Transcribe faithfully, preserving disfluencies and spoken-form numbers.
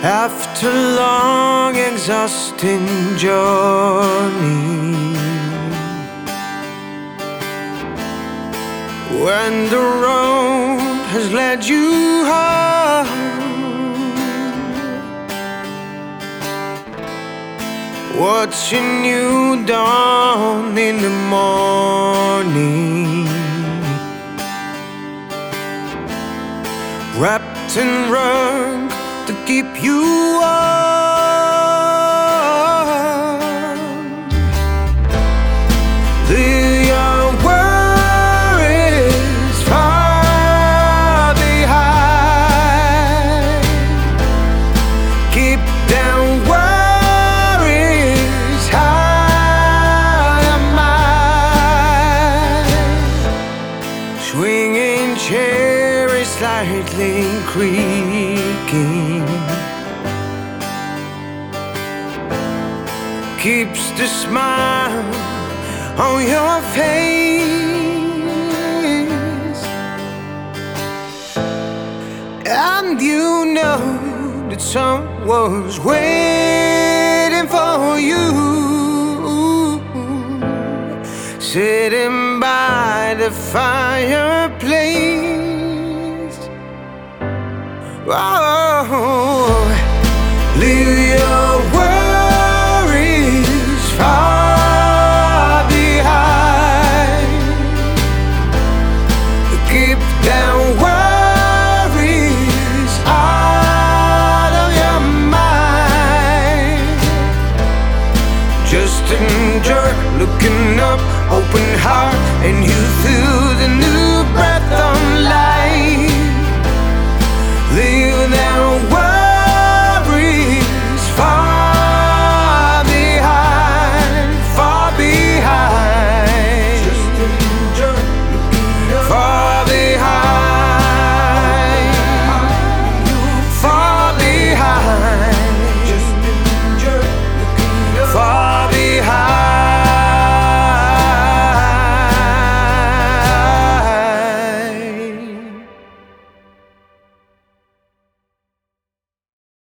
After long exhausting journey, when the road has led you home, watching you dawn in the morning, wrapped in rug to keep you warm. Leave your worries far behind. Keep down worries high of mind. Swinging cherry slightly creaking keeps the smile on your face, and you know that someone's waiting for you, sitting by the fireplace. Oh, leave your worries far behind. Keep down worries out of your mind. Just enjoy looking up, open heart, and you feel